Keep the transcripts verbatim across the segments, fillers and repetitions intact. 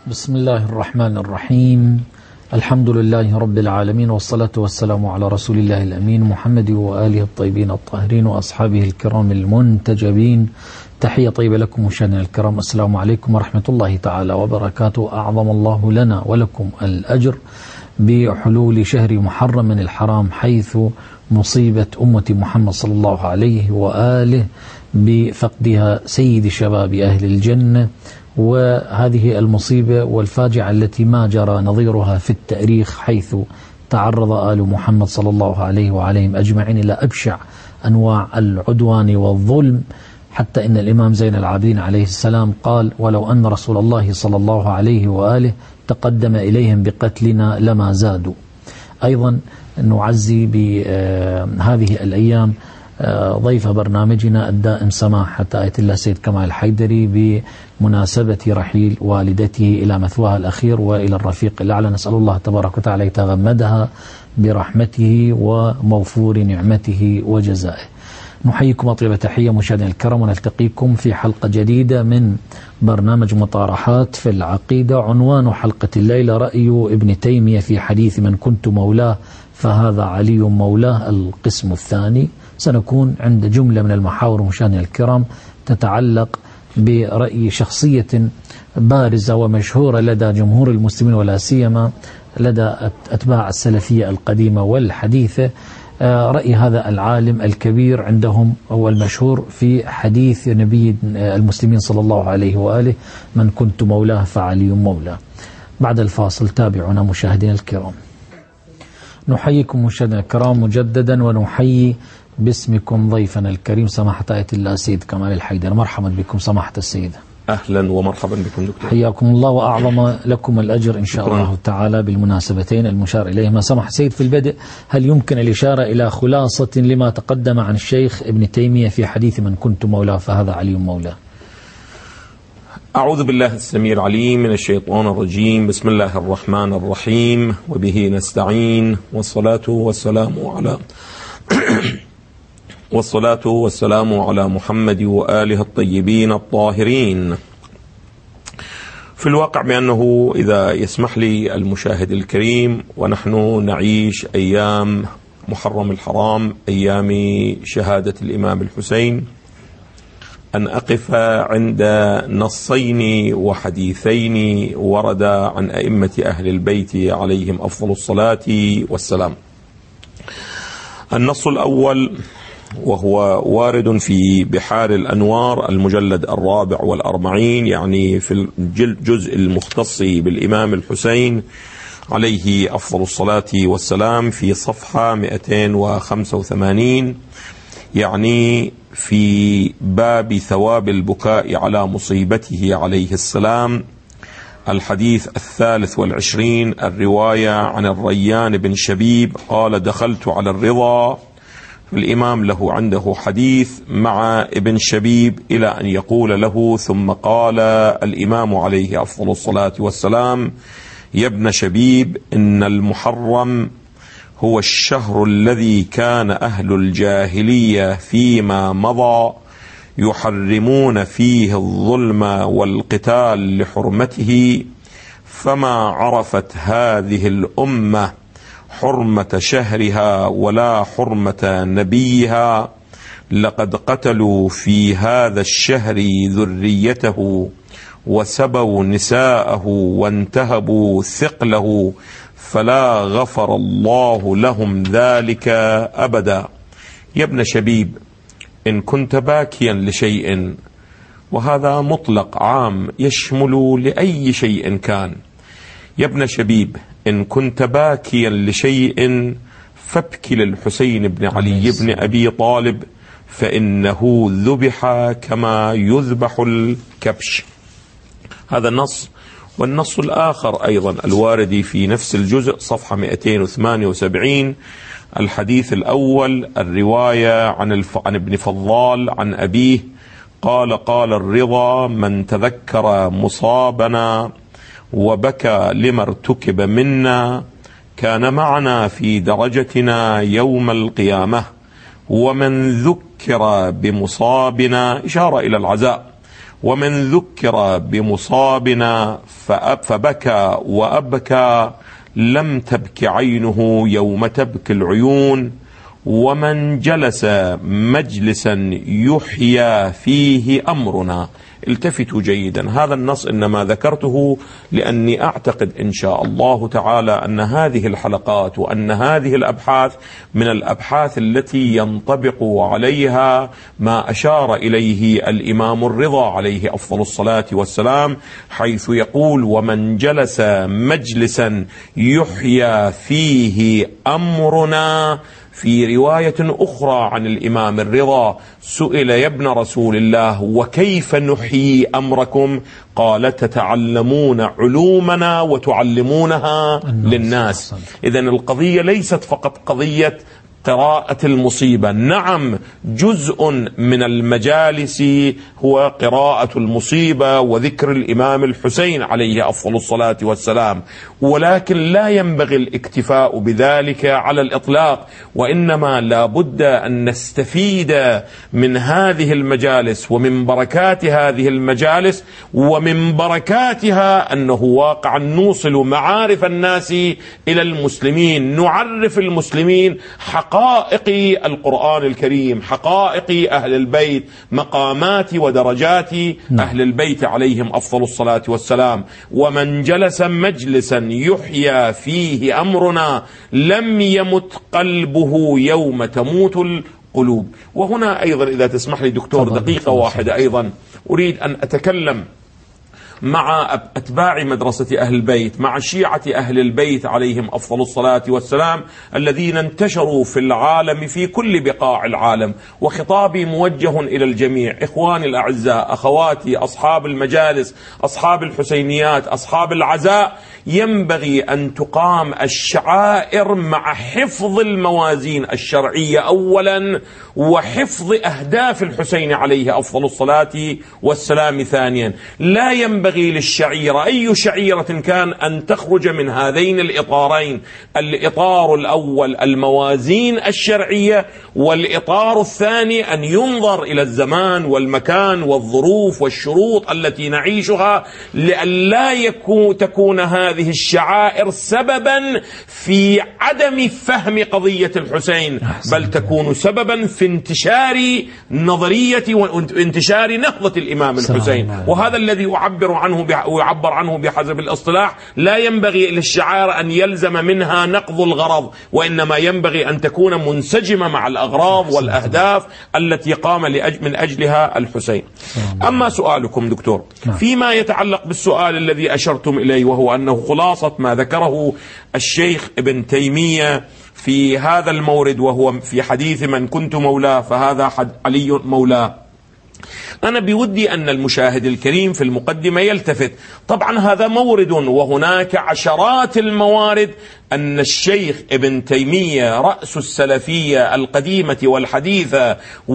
بسم الله الرحمن الرحيم. الحمد لله رب العالمين، والصلاة والسلام على رسول الله الأمين محمد وآله الطيبين الطاهرين وأصحابه الكرام المنتجبين. تحية طيبة لكم مشاهدينا الكرام، السلام عليكم ورحمة الله تعالى وبركاته. أعظم الله لنا ولكم الأجر بحلول شهر محرم من الحرام، حيث مصيبة أمة محمد صلى الله عليه وآله بفقدها سيد شباب أهل الجنة، وهذه المصيبة والفاجعة التي ما جرى نظيرها في التاريخ، حيث تعرض آل محمد صلى الله عليه وعليهم أجمعين إلى أبشع أنواع العدوان والظلم، حتى إن الإمام زين العابدين عليه السلام قال: ولو أن رسول الله صلى الله عليه وآله تقدم إليهم بقتلنا لما زادوا. أيضا نعزي بهذه الأيام ضيف برنامجنا الدائم سماحة آية الله سيد كمال الحيدري بمناسبة رحيل والدته إلى مثواها الأخير وإلى الرفيق الأعلى. نسأل الله تبارك وتعالى يتغمدها برحمته وموفور نعمته وجزائه. نحييكم طيب تحية مشاهدينا الكرام، ونلتقيكم في حلقة جديدة من برنامج مطارحات في العقيدة. عنوان حلقة الليلة: رأي ابن تيمية في حديث من كنت مولاه فهذا علي مولاه، القسم الثاني. سنكون عند جملة من المحاور مشاهدينا الكرام تتعلق برأي شخصية بارزة ومشهورة لدى جمهور المسلمين، ولا سيما لدى أتباع السلفية القديمة والحديثة. رأي هذا العالم الكبير عندهم هو المشهور في حديث نبي المسلمين صلى الله عليه وآله: من كنت مولاه فعلي مولاه. بعد الفاصل تابعونا مشاهدينا الكرام. نحييكم مشاهدينا الكرام مجددا، ونحيي باسمكم ضيفنا الكريم سماحة آية الله سيد كمال الحيدر. مرحبا بكم سماحة السيدة. أهلا ومرحبا بكم دكتور. حياكم الله وأعظم لكم الأجر إن شاء الله تعالى بالمناسبتين المشار إليهما. سماحة سيد، في البدء هل يمكن الإشارة إلى خلاصة لما تقدم عن الشيخ ابن تيمية في حديث من كنت مولاه فهذا علي مولاه؟ أعوذ بالله السميع العليم من الشيطان الرجيم. بسم الله الرحمن الرحيم، وبه نستعين، والصلاة والسلام على والصلاة والسلام على محمد وآله الطيبين الطاهرين. في الواقع بأنه إذا يسمح لي المشاهد الكريم، ونحن نعيش أيام محرم الحرام، أيام شهادة الإمام الحسين، أن أقف عند نصين وحديثين ورد عن أئمة أهل البيت عليهم أفضل الصلاة والسلام. النص الأول وهو وارد في بحار الأنوار المجلد الرابع والأربعين، يعني في الجزء المختص بالإمام الحسين عليه أفضل الصلاة والسلام، في صفحة مئتين وخمسة وثمانين، يعني في باب ثواب البكاء على مصيبته عليه السلام، الحديث الثالث والعشرين، الرواية عن الريان بن شبيب قال: دخلت على الرضا. الإمام له عنده حديث مع ابن شبيب إلى أن يقول له: ثم قال الإمام عليه أفضل الصلاة والسلام: يا ابن شبيب، إن المحرم هو الشهر الذي كان أهل الجاهلية فيما مضى يحرمون فيه الظلم والقتال لحرمته، فما عرفت هذه الأمة حرمة شهرها ولا حرمة نبيها، لقد قتلوا في هذا الشهر ذريته وسبوا نساءه وانتهبوا ثقله، فلا غفر الله لهم ذلك أبدا. يا ابن شبيب، إن كنت باكيا لشيء، وهذا مطلق عام يشمل لأي شيء كان، يا ابن شبيب، إن كنت باكيا لشيء فابكي للحسين بن علي بن أبي طالب، فإنه ذبح كما يذبح الكبش. هذا النص. والنص الآخر أيضا الوارد في نفس الجزء، صفحة مئتين وثمانية وسبعين، الحديث الأول، الرواية عن, الف... عن ابن فضال عن أبيه قال: قال الرضا: من تذكر مصابنا وبكى لما ارتكب منا كان معنا في درجتنا يوم القيامة، ومن ذكر بمصابنا، إشارة إلى العزاء، ومن ذكر بمصابنا فبكى وأبكى لم تبك عينه يوم تبكي العيون، ومن جلس مجلسا يحيى فيه أمرنا. التفتوا جيدا، هذا النص إنما ذكرته لأني أعتقد إن شاء الله تعالى أن هذه الحلقات وأن هذه الأبحاث من الأبحاث التي ينطبق عليها ما أشار إليه الإمام الرضا عليه أفضل الصلاة والسلام، حيث يقول: ومن جلس مجلسا يحيى فيه أمرنا. في رواية أخرى عن الإمام الرضا سئل: يا ابن رسول الله، وكيف نحيي أمركم؟ قال: تتعلمون علومنا وتعلمونها للناس. إذن القضية ليست فقط قضية قراءة المصيبة، نعم جزء من المجالس هو قراءة المصيبة وذكر الإمام الحسين عليه أفضل الصلاة والسلام، ولكن لا ينبغي الاكتفاء بذلك على الإطلاق، وإنما لا بد أن نستفيد من هذه المجالس ومن بركات هذه المجالس، ومن بركاتها أنه واقعا نوصل معارف الناس إلى المسلمين، نعرف المسلمين حق حقائق القرآن الكريم، حقائق أهل البيت، مقامات ودرجات أهل البيت عليهم أفضل الصلاة والسلام. ومن جلس مجلسا يحيى فيه أمرنا لم يمت قلبه يوم تموت القلوب. وهنا أيضا إذا تسمح لي دكتور دقيقة واحدة، أيضا أريد أن أتكلم مع أتباع مدرسة أهل البيت، مع شيعة أهل البيت عليهم أفضل الصلاة والسلام الذين انتشروا في العالم في كل بقاع العالم. وخطابي موجه إلى الجميع، إخواني الأعزاء، أخواتي، أصحاب المجالس، أصحاب الحسينيات، أصحاب العزاء، ينبغي أن تقام الشعائر مع حفظ الموازين الشرعية أولا، وحفظ أهداف الحسين عليه أفضل الصلاة والسلام ثانيا. لا ينبغي للشعيرة أي شعيرة كان أن تخرج من هذين الإطارين: الإطار الأول الموازين الشرعية، والإطار الثاني أن ينظر إلى الزمان والمكان والظروف والشروط التي نعيشها، لئلا يكون تكون هذه الشعائر سببا في عدم فهم قضية الحسين، بل تكون سببا في انتشار نظرية وانتشار نهضة الإمام الحسين. وهذا الذي أعبر عنه ويعبر عنه بحسب الاصطلاح. لا ينبغي للشعائر أن يلزم منها نقض الغرض، وإنما ينبغي أن تكون منسجمة مع الأغراض والأهداف التي قام من أجلها الحسين. أما سؤالكم دكتور فيما يتعلق بالسؤال الذي أشرتم إليه، وهو أنه خلاصة ما ذكره الشيخ ابن تيمية في هذا المورد، وهو في حديث من كنت مولاه فهذا علي مولاه. أنا بودي أن المشاهد الكريم في المقدمة يلتفت، طبعا هذا مورد وهناك عشرات الموارد أن الشيخ ابن تيمية رأس السلفية القديمة والحديثة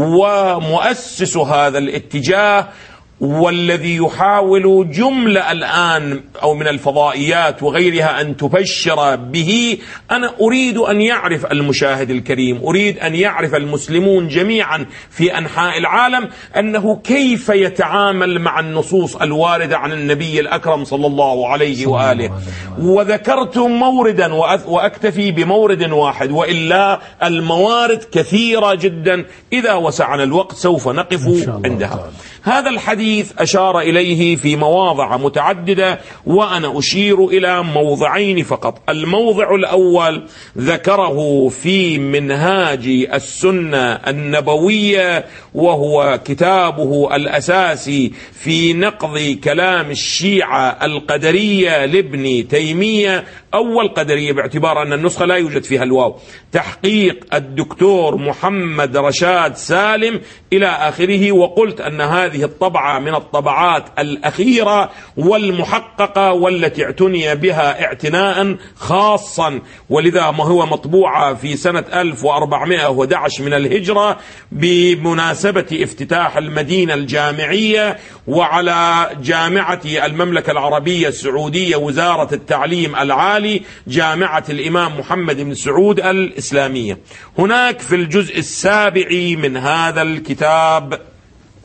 ومؤسس هذا الاتجاه، والذي يحاول جملة الآن أو من الفضائيات وغيرها أن تبشر به. أنا أريد أن يعرف المشاهد الكريم، أريد أن يعرف المسلمون جميعا في أنحاء العالم أنه كيف يتعامل مع النصوص الواردة عن النبي الأكرم صلى الله عليه وآله. وذكرت موردا وأكتفي بمورد واحد، وإلا الموارد كثيرة جدا، إذا وسعنا الوقت سوف نقف عندها. هذا الحديث أشار إليه في مواضع متعددة، وأنا أشير إلى موضعين فقط. الموضع الأول ذكره في منهاج السنة النبوية، وهو كتابه الأساسي في نقض كلام الشيعة القدرية لابن تيمية، أول قدرية باعتبار أن النسخة لا يوجد فيها الواو، تحقيق الدكتور محمد رشاد سالم إلى آخره. وقلت أن هذه الطبعة من الطبعات الأخيرة والمحققة والتي اعتني بها اعتناء خاصا، ولذا ما هو مطبوعة في سنة ألف وأربعمائة وأحد عشر من الهجرة بمناسبة افتتاح المدينة الجامعية، وعلى جامعة المملكة العربية السعودية وزارة التعليم العالي جامعة الإمام محمد بن سعود الإسلامية. هناك في الجزء السابع من هذا الكتاب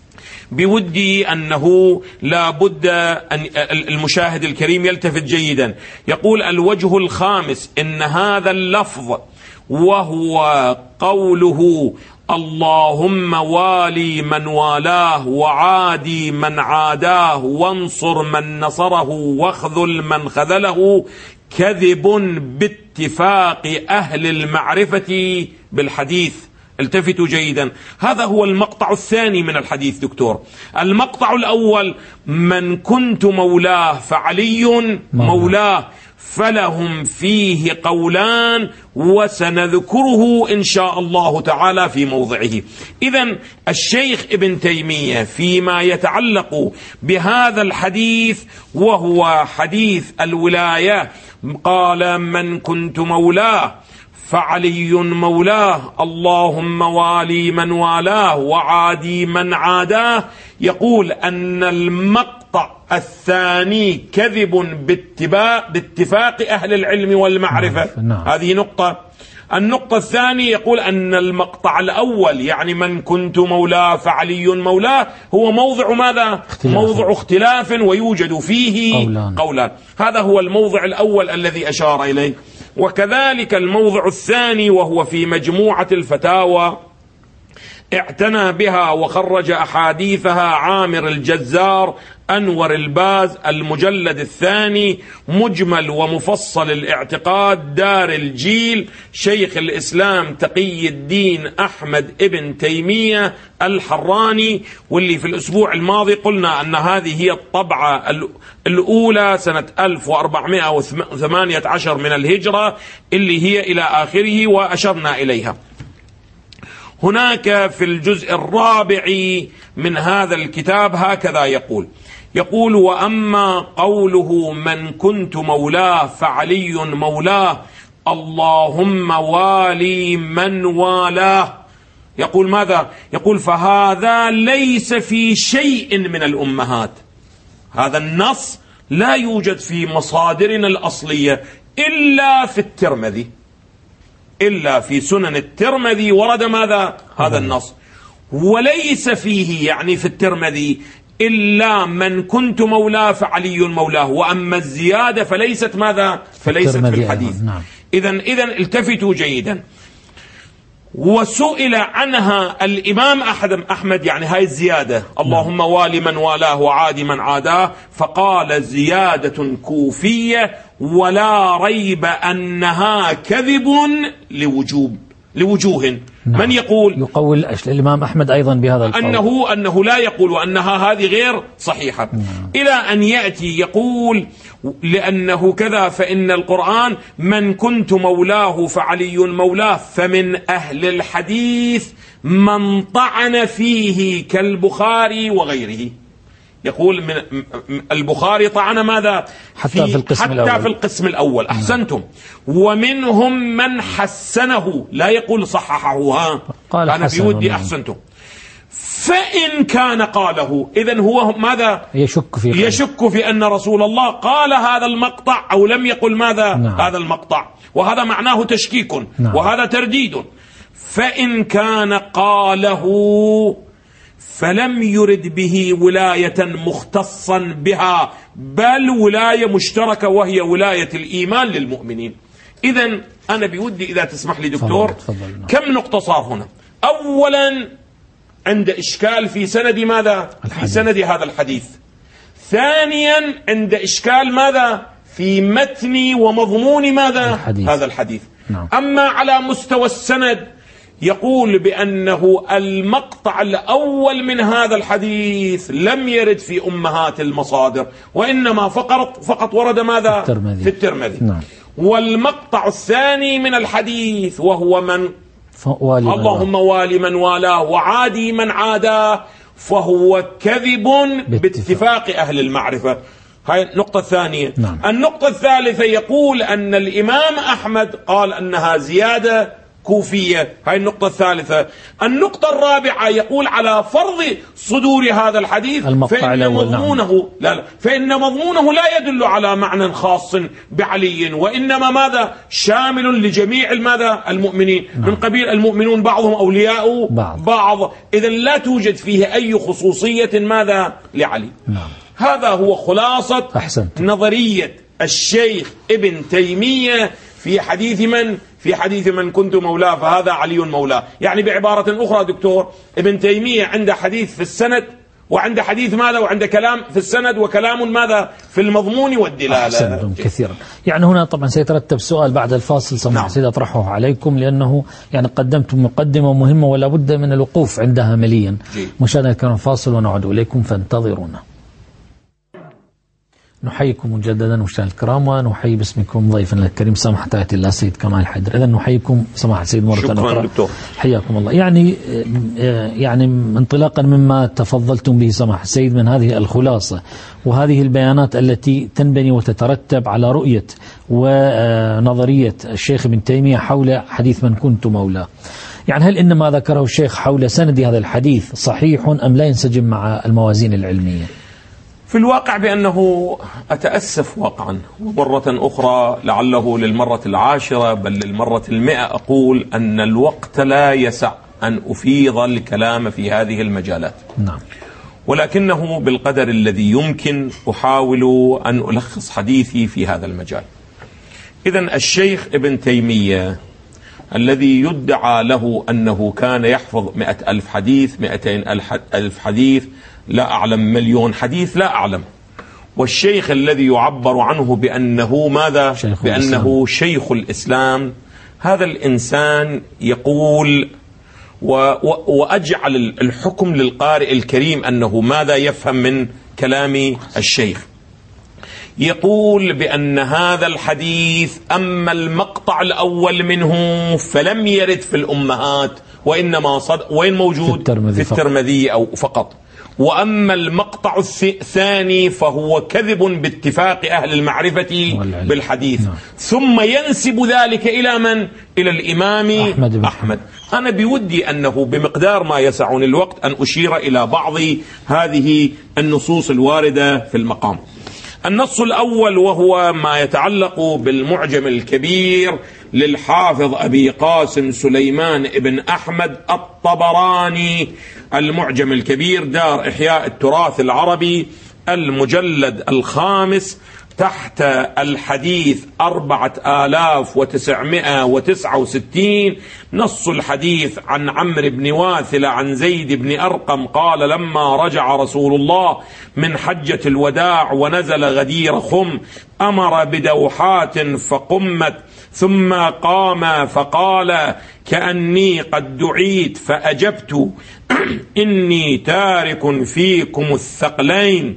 بودي أنه لا بد أن المشاهد الكريم يلتفت جيدا. يقول الوجه الخامس إن هذا اللفظ وهو قوله اللهم والي من والاه وعادي من عاداه وانصر من نصره واخذل من خذله كذب باتفاق أهل المعرفة بالحديث. التفتوا جيدا، هذا هو المقطع الثاني من الحديث دكتور. المقطع الأول من كنت مولاه فعلي مولاه، فلهم فيه قولان وسنذكره إن شاء الله تعالى في موضعه. إذن الشيخ ابن تيمية فيما يتعلق بهذا الحديث وهو حديث الولاية قال من كنت مولاه فعلي مولاه اللهم والي من والاه وعادي من عاداه، يقول أن المقطع الثاني كذب باتفاق أهل العلم والمعرفة. نعم. هذه نقطة. النقطة الثانية يقول أن المقطع الأول يعني من كنت مولاه فعلي مولاه هو موضع ماذا؟ اختلاف. موضع اختلاف ويوجد فيه قولان. قولان. هذا هو الموضع الأول الذي أشار إليه. وكذلك الموضع الثاني وهو في مجموعة الفتاوى اعتنى بها وخرج أحاديثها عامر الجزار أنور الباز المجلد الثاني مجمل ومفصل الاعتقاد دار الجيل شيخ الإسلام تقي الدين أحمد ابن تيمية الحراني، واللي في الأسبوع الماضي قلنا أن هذه هي الطبعة الأولى سنة ألف وأربعمائة وثمانية عشر من الهجرة اللي هي إلى آخره وأشرنا إليها. هناك في الجزء الرابع من هذا الكتاب هكذا يقول يقول وأما قوله من كنت مولاه فعلي مولاه اللهم والي من والاه، يقول ماذا؟ يقول فهذا ليس في شيء من الأمهات. هذا النص لا يوجد في مصادرنا الأصلية إلا في الترمذي، إلا في سنن الترمذي ورد ماذا؟ هذا النص. وليس فيه يعني في الترمذي إلا من كنت مولاه فعلي مولاه، وأما الزيادة فليست ماذا؟ فليست في الحديث. نعم. إذن إذن التفتوا جيدا. وسئل عنها الإمام أحمد يعني هاي الزيادة اللهم والي من والاه وعادي من عاداه، فقال زيادة كوفية ولا ريب أنها كذب لوجوب لوجوه. نعم. من يقول؟ يقول الإمام أحمد أيضا بهذا القول أنه, أنه لا يقول وأنها هذه غير صحيحة. نعم. إلى أن يأتي يقول لأنه كذا فإن القرآن من كنت مولاه فعلي مولاه، فمن أهل الحديث من طعن فيه كالبخاري وغيره. يقول من البخاري طعن ماذا؟ حتى في القسم حتى الأول. في القسم الأول. أحسنتم. ومنهم من حسنه، لا يقول صححه. ها قال أنا في ودي أحسنتم. فإن كان قاله إذن هو ماذا؟ يشك في قال. يشك في أن رسول الله قال هذا المقطع أو لم يقل ماذا؟ نعم. هذا المقطع، وهذا معناه تشكيك. نعم. وهذا ترديد. فإن كان قاله فلم يرد به ولاية مختصا بها بل ولاية مشتركة وهي ولاية الإيمان للمؤمنين. إذن أنا بودي إذا تسمح لي دكتور تفضل. تفضل. كم نقطة صار هنا. أولا عند إشكال في سند ماذا؟ الحديث. في سند هذا الحديث. ثانيا عند إشكال ماذا؟ في متن ومضمون ماذا؟ الحديث. هذا الحديث. نعم. أما على مستوى السند يقول بأنه المقطع الأول من هذا الحديث لم يرد في أمهات المصادر، وإنما فقط فقط ورد ماذا؟ الترمذي. في الترمذي. نعم. والمقطع الثاني من الحديث وهو من والي اللهم والي من والاه وعادي من عاداه فهو كذب باتفاق أهل المعرفة. هاي النقطة الثانية. نعم. النقطة الثالثة يقول أن الإمام أحمد قال أنها زيادة كوفية. هاي النقطة الثالثة. النقطة الرابعة يقول على فرض صدور هذا الحديث فإن مضمونه لا لا فإن مضمونه لا يدل على معنى خاص بعلي، وإنما ماذا شامل لجميع ماذا المؤمنين، من قبيل المؤمنون بعضهم أولياء بعض, بعض. إذا لا توجد فيه أي خصوصية ماذا لعلي. نعم. هذا هو خلاصة أحسنت. نظرية الشيخ ابن تيمية في حديث من في حديث من كنت مولاه فهذا علي مولاه. يعني بعبارة أخرى دكتور، ابن تيمية عنده حديث في السند وعند حديث ماذا وعند كلام في السند وكلام ماذا في المضمون والدلالة. أحسنتم كثيرا. يعني هنا طبعا سيترتب سؤال بعد الفاصل سمح سيد أطرحه عليكم، لأنه يعني قدمتم مقدمة مهمة ولا بد من الوقوف عندها مليا. مشاهدينا الكرام فاصل ونعود إليكم فانتظرونا. نحييكم مجددا مشاهدينا الكرام، ونحيي باسمكم ضيفنا الكريم سماحة آية الله سيد كمال حيدر. إذا نحييكم سماحة السيد مرة أخرى. حياكم الله. يعني يعني انطلاقا مما تفضلتم به سماحة السيد من هذه الخلاصة وهذه البيانات التي تنبني وتترتب على رؤية ونظرية الشيخ ابن تيمية حول حديث من كنت مولاه، يعني هل إن ما ذكره الشيخ حول سند هذا الحديث صحيح أم لا ينسجم مع الموازين العلمية؟ في الواقع بأنه أتأسف واقعا ومرة أخرى لعله للمرة العاشرة بل للمرة المئة أقول أن الوقت لا يسع أن أفيض الكلام في هذه المجالات. نعم. ولكنه بالقدر الذي يمكن أحاول أن ألخص حديثي في هذا المجال. إذن الشيخ ابن تيمية الذي يدعى له أنه كان يحفظ مئة ألف حديث مئتين ألف حديث لا أعلم مليون حديث لا أعلم، والشيخ الذي يعبر عنه بأنه ماذا شيخ بأنه الإسلام. شيخ الإسلام، هذا الإنسان يقول و و وأجعل الحكم للقارئ الكريم أنه ماذا يفهم من كلام الشيخ. يقول بأن هذا الحديث أما المقطع الأول منه فلم يرد في الأمهات وإنما صد وين موجود في الترمذي, في الترمذي أو فقط، وأما المقطع الثاني فهو كذب باتفاق أهل المعرفة بالحديث. نعم. ثم ينسب ذلك إلى من؟ إلى الإمام أحمد, أحمد. أنا بودي أنه بمقدار ما يسعني الوقت أن أشير إلى بعض هذه النصوص الواردة في المقام. النص الأول وهو ما يتعلق بالمعجم الكبير للحافظ أبي قاسم سليمان ابن أحمد الطبراني، المعجم الكبير دار إحياء التراث العربي، المجلد الخامس، تحت الحديث أربعة آلاف وتسعمائة وتسعة وستين. نص الحديث عن عمرو بن واثلة عن زيد بن أرقم قال لما رجع رسول الله من حجة الوداع ونزل غدير خم أمر بدوحات فقمت ثم قام فقال كأني قد دعيت فأجبت إني تارك فيكم الثقلين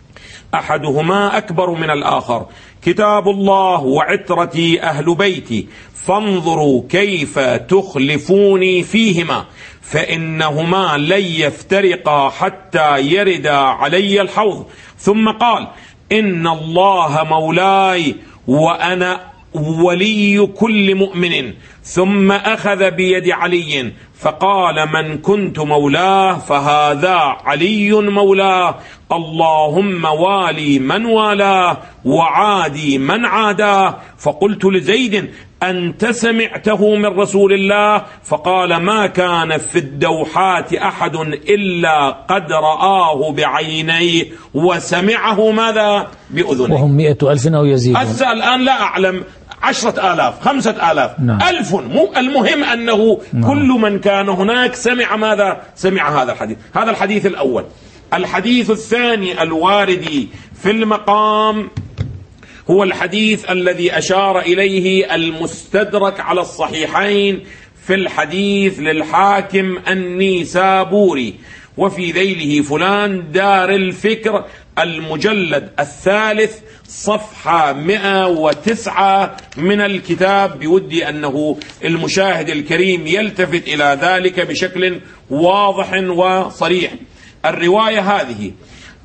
أحدهما أكبر من الآخر، كتاب الله وعترتي أهل بيتي، فانظروا كيف تخلفوني فيهما فإنهما لن يفترقا حتى يردا علي الحوض. ثم قال إن الله مولاي وأنا ولي كل مؤمن. ثم أخذ بيد علي فقال من كنت مولاه فهذا علي مولاه، اللهم والي من والاه وعادي من عاداه. فقلت لزيد أنت سمعته من رسول الله؟ فقال ما كان في الدوحات أحد إلا قد رآه بعينيه وسمعه ماذا بأذنيه. وهم مئة ألف أو يزيدون. هسه الآن لا أعلم عشرة آلاف خمسة آلاف نعم. ألف، المهم أنه نعم. كل من كان هناك سمع ماذا سمع هذا الحديث. هذا الحديث الأول. الحديث الثاني الوارد في المقام هو الحديث الذي أشار إليه المستدرك على الصحيحين في الحديث للحاكم النيسابوري، وفي ذيله فلان دار الفكر المجلد الثالث صفحة مئة وتسعة من الكتاب. بودي أنه المشاهد الكريم يلتفت إلى ذلك بشكل واضح وصريح. الرواية هذه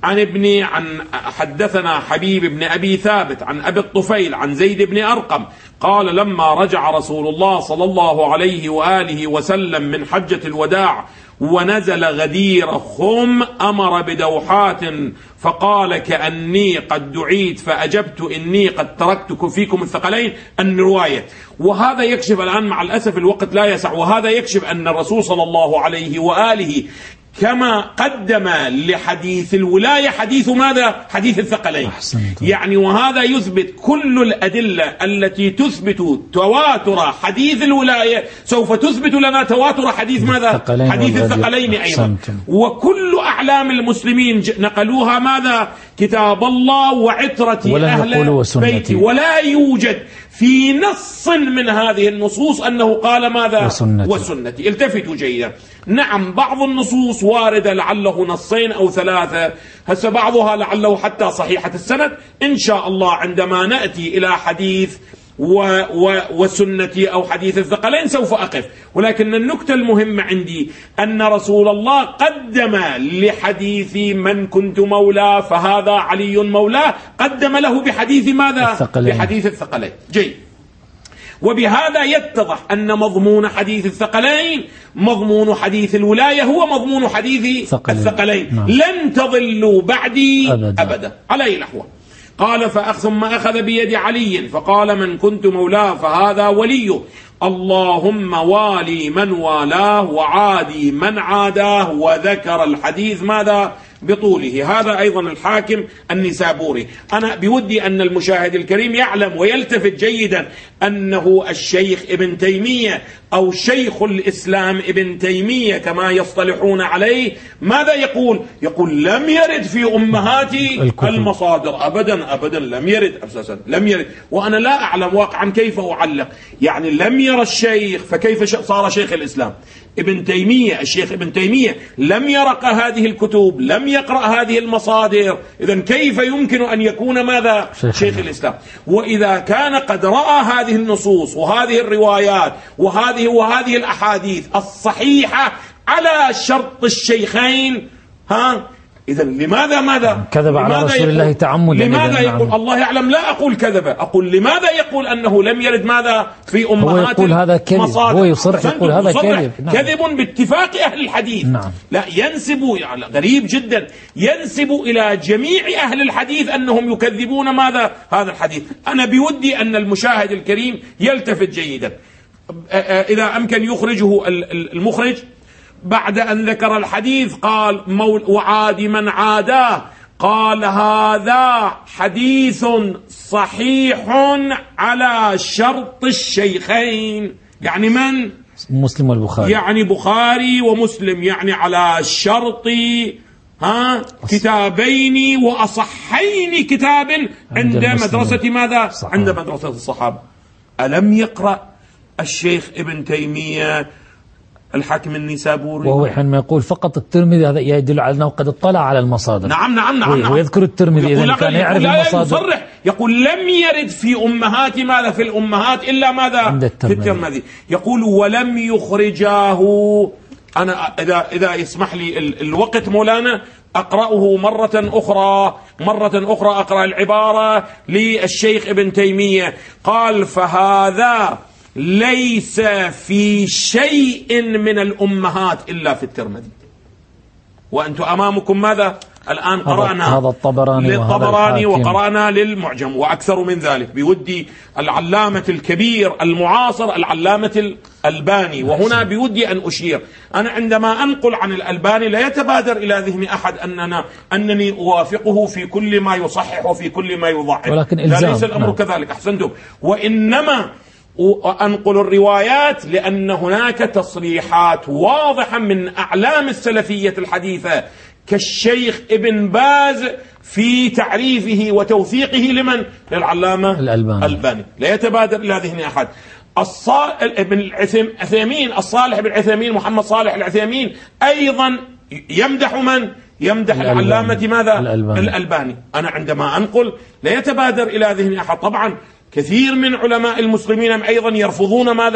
عن ابن عن حدثنا حبيب بن أبي ثابت عن أبي الطفيل عن زيد بن أرقم قال لما رجع رسول الله صلى الله عليه وآله وسلم من حجة الوداع ونزل غدير خم أمر بدوحات فقال كأني قد دعيت فأجبت إني قد تركت فيكم الثقلين الرواية. وهذا يكشف الآن مع الأسف الوقت لا يسع، وهذا يكشف أن الرسول صلى الله عليه وآله كما قدم لحديث الولاية حديث ماذا؟ حديث الثقلين. يعني وهذا يثبت كل الأدلة التي تثبت تواتر حديث الولاية سوف تثبت لنا تواتر حديث ماذا؟ حديث الثقلين أيضا. وكل أعلام المسلمين نقلوها ماذا؟ كتاب الله وعترة أهل بيتي، ولا يوجد في نص من هذه النصوص أنه قال ماذا؟ وسنتي. وسنتي. التفتوا جيدا. نعم بعض النصوص واردة لعله نصين أو ثلاثة، هسه بعضها لعله حتى صحيحة السند. إن شاء الله عندما نأتي إلى حديث و و وسنتي أو حديث الثقلين سوف أقف، ولكن النكتة المهمة عندي أن رسول الله قدم لحديث من كنت مولاه فهذا علي مولاه، قدم له بحديث ماذا؟ الثقلين. بحديث الثقلين. جيد. وبهذا يتضح أن مضمون حديث الثقلين مضمون حديث الولاية هو مضمون حديث ثقلين. الثقلين. نعم. لن تضلوا بعدي أبدا, أبدا. على أي نحو. قال فأخذ ثم أخذ بيد علي فقال من كنت مولاه فهذا وليه، اللهم والي من والاه وعادي من عاداه، وذكر الحديث ماذا؟ بطوله. هذا أيضا الحاكم النسابوري. أنا بودي أن المشاهد الكريم يعلم ويلتفت جيدا أنه الشيخ ابن تيمية أو شيخ الإسلام ابن تيمية كما يصطلحون عليه ماذا يقول؟ يقول لم يرد في أمهات المصادر أبدا أبدا، لم يرد أساسا، لم يرد. وأنا لا أعلم واقعا كيف أعلق، يعني لم يرى الشيخ فكيف صار شيخ الإسلام؟ ابن تيمية الشيخ ابن تيمية لم يرق هذه الكتب، لم يقرأ هذه المصادر، إذن كيف يمكن أن يكون ماذا؟ شيخ, شيخ الإسلام. وإذا كان قد رأى هذه النصوص وهذه الروايات وهذه وهذه الأحاديث الصحيحة على شرط الشيخين، ها إذا لماذا ماذا كذب على رسول الله تعمدا؟ لماذا يقول نعم. الله يعلم لا أقول كذب، أقول لماذا يقول أنه لم يرد ماذا في أمهات؟ هو يقول هذا كذب، هو يصرح يقول هذا كذب. نعم. كذب باتفاق أهل الحديث. نعم. لا ينسب، يعني غريب جدا، ينسب إلى جميع أهل الحديث أنهم يكذبون ماذا؟ هذا الحديث. أنا بودي أن المشاهد الكريم يلتفت جيدا، إذا أمكن يخرجه المخرج بعد أن ذكر الحديث قال وعاد من عاداه، قال هذا حديث صحيح على شرط الشيخين. يعني من؟ مسلم والبخاري. يعني بخاري ومسلم، يعني على شرط ها كتابين وأصحين كتاب عند, عند مدرسة ماذا؟ صحابة. عند مدرسة الصحابة. ألم يقرأ الشيخ ابن تيمية الحاكم النسابوري؟ وهو حينما يقول فقط الترمذي هذا يدل على أنه قد اطلع على المصادر. نعم نعم نعم, نعم. ويذكر الترمذي إذا كان يعرف المصادر. يصرح يقول لم يرد في أمهات ماذا؟ في الأمهات إلا ماذا؟ عند الترمذي. في الترمذي يقول ولم يخرجاه. أنا إذا إذا يسمح لي الوقت مولانا أقرأه مرة أخرى، مرة أخرى أقرأ العبارة للشيخ ابن تيمية. قال فهذا ليس في شيء من الأمهات إلا في الترمذي. وأنتم أمامكم ماذا؟ الآن قرأنا هذا الطبراني للطبراني وقرأنا للمعجم وأكثر من ذلك. بودي العلامة الكبير المعاصر العلامة الألباني، وهنا بودي أن أشير، أنا عندما أنقل عن الألباني لا يتبادر إلى ذهن أحد أننا أنني أوافقه في كل ما يصحح وفي كل ما يضعف، ولكن لا ليس الأمر نعم. كذلك. أحسنتم. وإنما وأنقل الروايات لأن هناك تصريحات واضحة من أعلام السلفية الحديثة كالشيخ ابن باز في تعريفه وتوثيقه لمن؟ للعلامة الألباني. الألباني. لا يتبادر إلى ذهن أحد. ابن العثيمين الصالح بن العثيمين محمد صالح العثيمين أيضا يمدح من؟ يمدح العلامة ماذا؟ الألباني. الألباني. أنا عندما أنقل لا يتبادر إلى ذهن أحد. طبعا كثير من علماء المسلمين أيضا يرفضون ماذا؟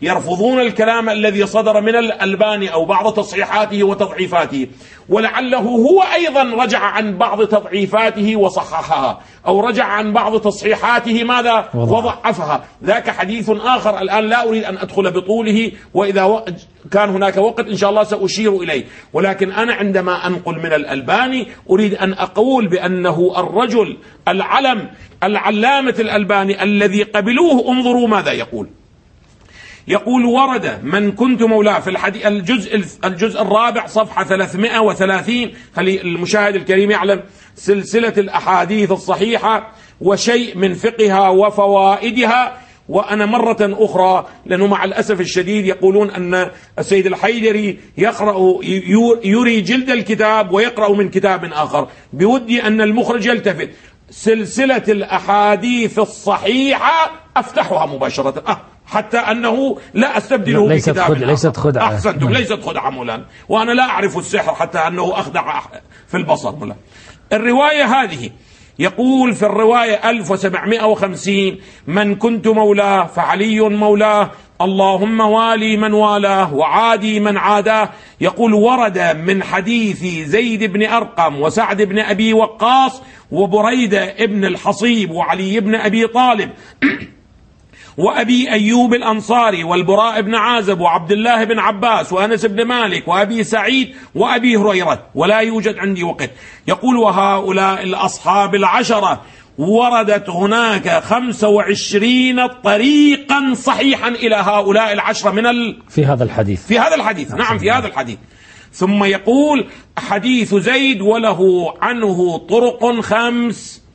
يرفضون الكلام الذي صدر من الألباني أو بعض تصحيحاته وتضعيفاته، ولعله هو أيضا رجع عن بعض تضعيفاته وصححها، أو رجع عن بعض تصحيحاته ماذا وضعفها. ذاك حديث آخر الآن لا أريد أن أدخل بطوله، وإذا كان هناك وقت إن شاء الله سأشير إليه. ولكن أنا عندما أنقل من الألباني أريد أن أقول بأنه الرجل العلم العلامة الألباني الذي قبلوه، انظروا ماذا يقول. يقول: ورد من كنت مولاه في الحديث الجزء الجزء الرابع صفحة ثلاثمائة وثلاثين. خلي المشاهد الكريم يعلم سلسلة الأحاديث الصحيحة وشيء من فقهها وفوائدها. وأنا مرة أخرى، لأنه مع الأسف الشديد يقولون أن السيد الحيدري يقرأ يري جلد الكتاب ويقرأ من كتاب آخر، بودي أن المخرج يلتفت. سلسلة الأحاديث الصحيحة أفتحها مباشرة، أه حتى أنه لا أستبدله ليست بكتاب خد... ليست خدعة. أحسنتم، ليست خدعة مولانا، وأنا لا أعرف السحر حتى أنه أخدع في البصر مولانا. الرواية هذه يقول في الرواية ألف وسبعمائة وخمسين: من كنت مولاه فعلي مولاه، اللهم والي من والاه وعادي من عاداه. يقول: ورد من حديث زيد بن أرقم وسعد بن أبي وقاص وبريدة ابن الحصيب وعلي بن أبي طالب وأبي أيوب الأنصاري والبراء بن عازب وعبد الله بن عباس وأنس بن مالك وأبي سعيد وأبي هريرة، ولا يوجد عندي وقت. يقول: وهؤلاء الأصحاب العشرة وردت هناك خمسة وعشرين طريقا صحيحا إلى هؤلاء العشرة من ال... في هذا الحديث في هذا الحديث نعم في هذا الحديث. ثم يقول: حديث زيد وله عنه طرق خمس.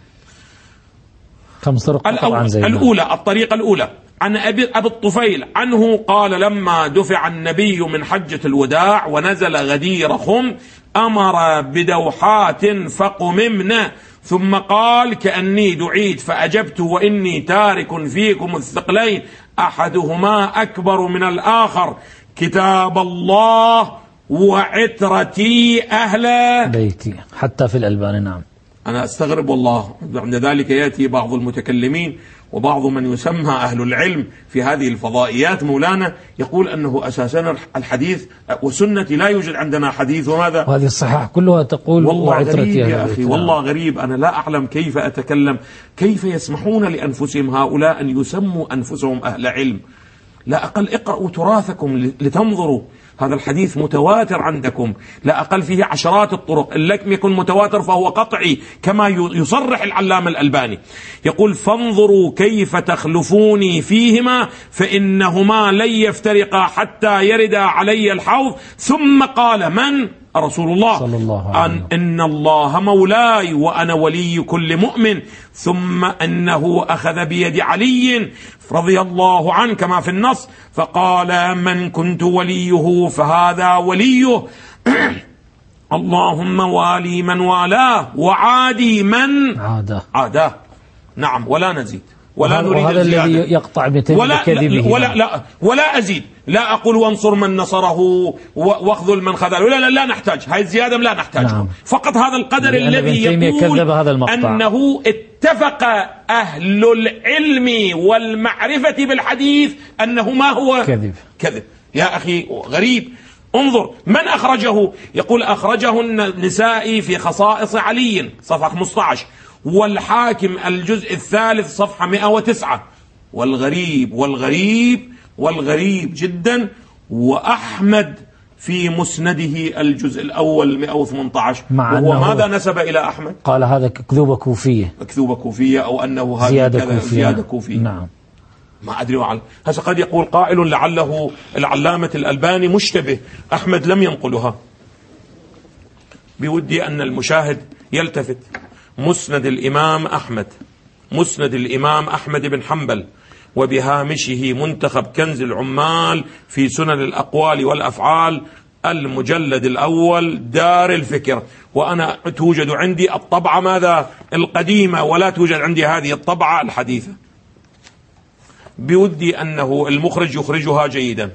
خمس طرق عن زيد. الأولى، الطريقة الأولى عن أبي, أبي الطفيل عنه قال: لما دفع النبي من حجة الوداع ونزل غدير خم أمر بدوحات فقممنا، ثم قال: كأني دعيت فأجبت وإني تارك فيكم الثقلين أحدهما أكبر من الآخر، كتاب الله وعترتي أهل بيتي. حتى في الألباني. نعم. أنا أستغرب والله، عند ذلك يأتي بعض المتكلمين وبعض من يسمى أهل العلم في هذه الفضائيات مولانا يقول أنه أساسا الحديث وسنة لا يوجد عندنا حديث وماذا، وهذه الصحاح كلها تقول والله غريب يا أخي، والله غريب. أنا لا أعلم كيف أتكلم، كيف يسمحون لأنفسهم هؤلاء أن يسموا أنفسهم أهل علم. لا أقل اقرأوا تراثكم لتنظروا، هذا الحديث متواتر عندكم، لا أقل فيه عشرات الطرق، إن لم يكن متواتر فهو قطعي كما يصرح العلامة الألباني. يقول: فانظروا كيف تخلفوني فيهما فإنهما لن يفترقا حتى يردا علي الحوض. ثم قال: من؟ رسول الله صلى الله عليه وسلم: أن, إن الله مولاي وأنا ولي كل مؤمن. ثم أنه أخذ بيد علي رضي الله عنه كما في النص فقال: من كنت وليه فهذا وليه، اللهم والي من والاه وعادي من عاده عاده. نعم، ولا نزيد ولا نريد هذا الذي يقطع ولا لا ولا لا ولا أزيد، لا أقول وانصر من نصره واخذل من خذله، لا لا لا نحتاج هاي الزيادة، لا نحتاج. نعم. فقط هذا القدر الذي يقول هذا أنه اتفق أهل العلم والمعرفة بالحديث أنه ما هو كذب. كذب يا أخي، غريب. انظر من أخرجه، يقول: أخرجه النسائي في خصائص علي صفحة خمسة عشر، والحاكم الجزء الثالث صفحة مئة وتسعة. والغريب والغريب والغريب جدا، وأحمد في مسنده الجزء الأول مئة وثمانية عشر، وهو ماذا نسب إلى أحمد؟ قال هذا كذوبة كوفية، كذوبة كوفية، أو أنه هذا زيادة كوفية. زيادة كوفية. نعم. ما أدري وعلى هسه قد يقول قائل لعله العلامة الألباني مشتبه، أحمد لم ينقلها. بودي أن المشاهد يلتفت: مسند الإمام أحمد، مسند الإمام أحمد بن حنبل، وبهامشه منتخب كنز العمال في سنن الأقوال والأفعال، المجلد الأول، دار الفكر. وأنا توجد عندي الطبعة ماذا القديمة، ولا توجد عندي هذه الطبعة الحديثة. بودي أنه المخرج يخرجها جيدا.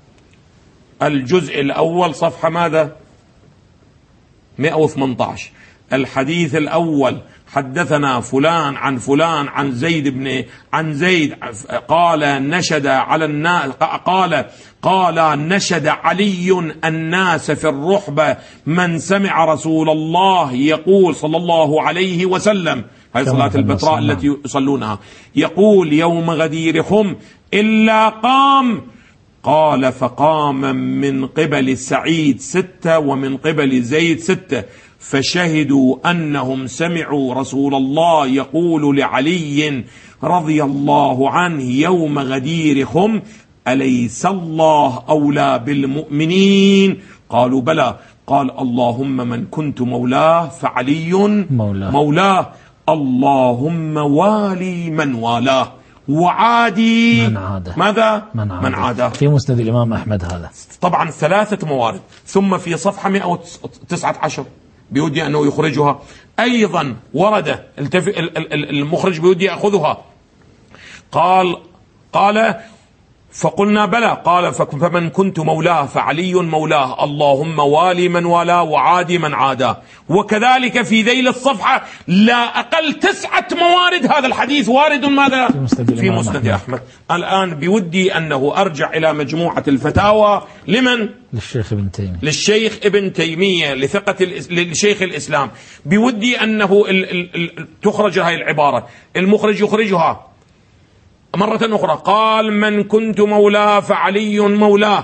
الجزء الأول صفحة ماذا مئة وثمانية عشر، الحديث الأول حدثنا فلان عن فلان عن زيد بن عن زيد قال نشد على الناس قال قال نشد علي الناس في الرحبة من سمع رسول الله يقول صلى الله عليه وسلم، هذه صلاة البتراء التي يصلونها، يقول يوم غدير خم إلا قام. قال فقام من قبل سعيد ستة ومن قبل زيد ستة، فشهدوا أنهم سمعوا رسول الله يقول لعلي رضي الله عنه يوم غدير خم أليس الله أولى بالمؤمنين؟ قالوا بلى. قال اللهم من كنت مولاه فعلي مولاه, مولاه. اللهم والي من والاه وعادي من عاده. ماذا؟ من عاده. من عاده. في مسند الإمام أحمد هذا طبعا ثلاثة موارد. ثم في صفحة مئة وتسعة عشر بيودي أنه يخرجها أيضا ورد المخرج بيودي يأخذها. قال قال فقلنا بلى. قال فمن كنت مولاه فعلي مولاه اللهم والي من والاه وعادي من عاداه. وكذلك في ذيل الصفحة لا أقل تسعة موارد هذا الحديث وارد ماذا؟ في مسند أحمد. الآن بودي أنه أرجع إلى مجموعة الفتاوى لمن؟ للشيخ ابن تيمية للشيخ ابن تيمية لثقة للشيخ الإسلام. بودي أنه ال ال ال تخرج هذه العبارة، المخرج يخرجها مرة أخرى. قال من كنت مولاه فعلي مولاه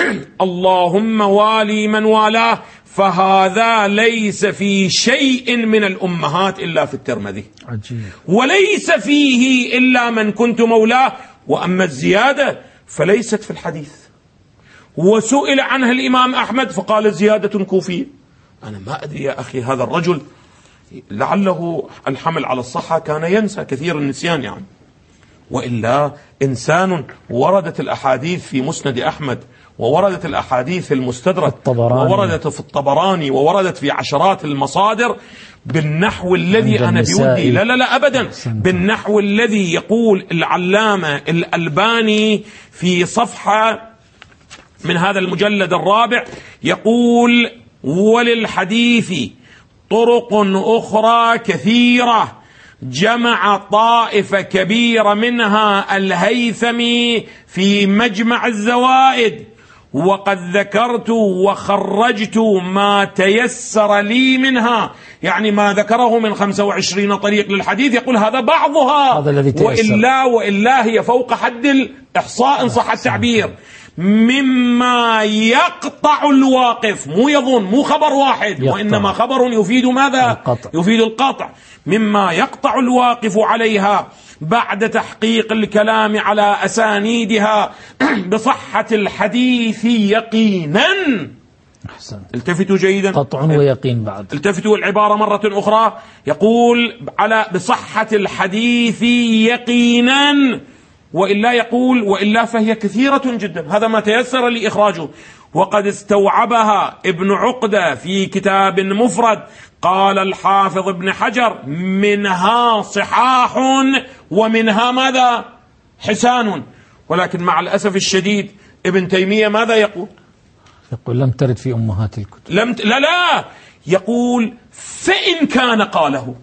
اللهم والي من والاه. فهذا ليس في شيء من الأمهات إلا في الترمذي، عجيب. وليس فيه إلا من كنت مولاه. وأما الزيادة فليست في الحديث. وسئل عنها الإمام أحمد فقال زيادة كوفية. أنا ما أدري يا أخي هذا الرجل لعله الحمل على الصحة كان ينسى كثير النسيان يعني، وإلا إنسان وردت الأحاديث في مسند أحمد ووردت الأحاديث في المستدرك ووردت في الطبراني ووردت في عشرات المصادر بالنحو الذي أنا بودي لا لا لا أبدا بالنحو الذي يقول العلامة الألباني في صفحة من هذا المجلد الرابع، يقول وللحديث طرق أخرى كثيرة جمع طائفة كبيرة منها الهيثمي في مجمع الزوائد، وقد ذكرت وخرجت ما تيسر لي منها، يعني ما ذكره من خمسة وعشرين طريق للحديث يقول هذا بعضها، هذا الذي تيسر. وإلا وإلا هي فوق حد الإحصاء إن صح التعبير، مما يقطع الواقف، مو يظن، مو خبر واحد يقطع. وإنما خبر يفيد ماذا؟ القطع. يفيد القطع. مما يقطع الواقف عليها بعد تحقيق الكلام على أسانيدها بصحة الحديث يقينا. أحسن. التفتوا جيدا. قطع ويقين بعد. التفتوا العبارة مرة أخرى، يقول على بصحة الحديث يقينا، وإلا يقول وإلا فهي كثيرة جدا، هذا ما تيسر لإخراجه. وقد استوعبها ابن عقدة في كتاب مفرد. قال الحافظ ابن حجر منها صحاح ومنها ماذا؟ حسان. ولكن مع الأسف الشديد ابن تيمية ماذا يقول؟ يقول لم ترد في أمهات الكتب. لم ت... لا لا يقول فإن كان قاله.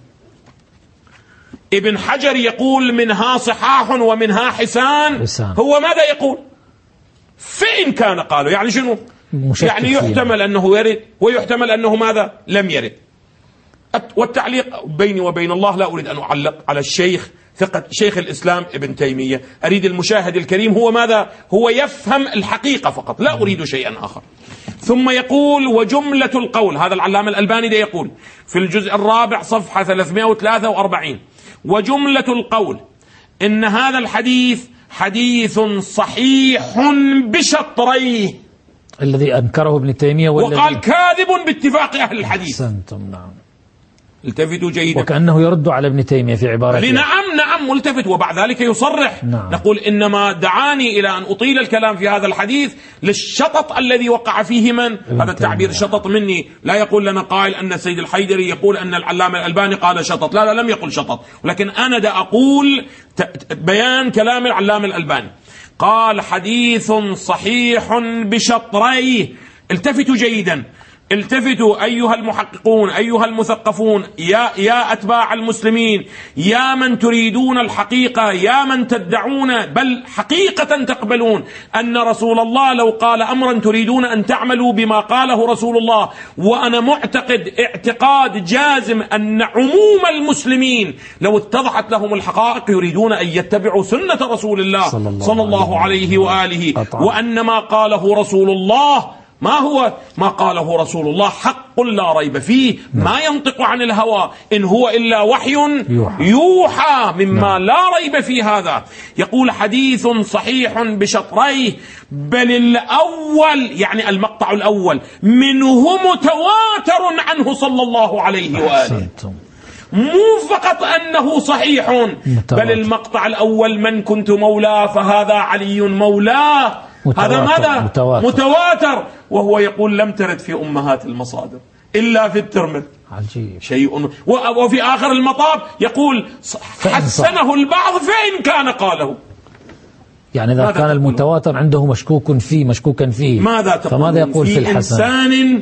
ابن حجر يقول منها صحاح ومنها حسان, حسان. هو ماذا يقول؟ فإن كان قاله، يعني شنو؟ يعني يحتمل أنه يرد ويحتمل أنه ماذا؟ لم يرد. والتعليق بيني وبين الله لا أريد أن أعلق على الشيخ ثقة شيخ الإسلام ابن تيمية، أريد المشاهد الكريم هو ماذا؟ هو يفهم الحقيقة فقط، لا أريد شيئا آخر. ثم يقول وجملة القول، هذا العلامة الألباني ده يقول في الجزء الرابع صفحة ثلاثمائة وثلاثة وأربعين، وجملة القول إن هذا الحديث حديث صحيح بشطريه، الذي أنكره ابن تيمية وقال كاذب باتفاق أهل الحديث. أحسنتم. نعم. التفتوا جيدا. وكأنه يرد على ابن تيمية في عبارته. نعم نعم ملتفت. وبعد ذلك يصرح. نعم. نقول إنما دعاني إلى أن أطيل الكلام في هذا الحديث للشطط الذي وقع فيه من؟ هذا التعبير شطط مني. لا يقول لنا قائل أن السيد الحيدري يقول أن العلامة الألباني قال شطط، لا لا لم يقل شطط، ولكن أنا دا أقول بيان كلام العلامة الألباني. قال حديث صحيح بشطريه. التفتوا جيدا. التفتوا أيها المحققون، أيها المثقفون، يا يا أتباع المسلمين، يا من تريدون الحقيقة، يا من تدعون بل حقيقة تقبلون أن رسول الله لو قال أمرا تريدون أن تعملوا بما قاله رسول الله. وأنا معتقد اعتقاد جازم أن عموم المسلمين لو اتضحت لهم الحقائق يريدون أن يتبعوا سنة رسول الله صلى الله, صلى الله عليه وآله، وأن ما قاله رسول الله ما هو ما قاله رسول الله حق لا ريب فيه، ما ينطق عن الهوى، إن هو إلا وحي يوحى, يوحى مما لا ريب في هذا. يقول حديث صحيح بشطريه، بل الأول يعني المقطع الأول منه متواتر عنه صلى الله عليه وآله، مو فقط أنه صحيح، بل المقطع الأول من كنت مولاه فهذا علي مولاه، هذا ماذا؟ متواتر. متواتر. وهو يقول لم ترد في أمهات المصادر إلا في الترمذي. عجيب. شيء. وفي آخر المطاف يقول حسنه البعض فإن كان قاله. يعني إذا كان المتواتر عنده مشكوك فيه مشكوكا فيه ماذا تقول؟ فماذا يقول في, في الحسن؟ إنسان